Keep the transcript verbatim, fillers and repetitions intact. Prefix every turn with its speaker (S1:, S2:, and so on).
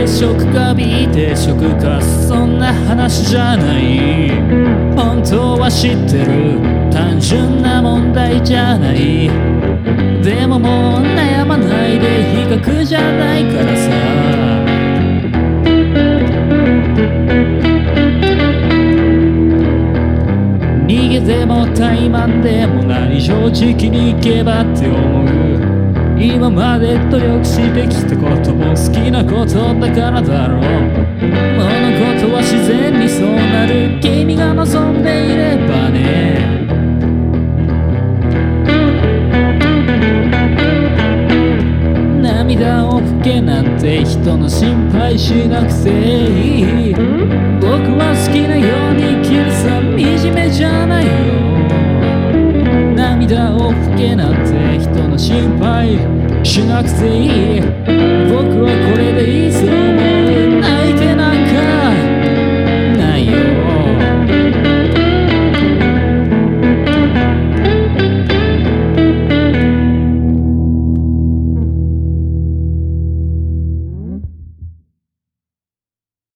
S1: 食か B 定食かそんな話じゃない。本当は知ってる単純な問題じゃない。でももう悩まないで比較じゃないからさ。逃げても怠慢でもない正直に行けばって思う。今まで努力してきたことも好きなことだからだろう。物事は自然にそうなる。君が望んでいればね。涙を拭けなんて人の心配しなくていい。僕は好きなように生きるさ、惨めじゃないよ。涙を拭けなんて人の心配しなくていい。僕はこれでいいぞ。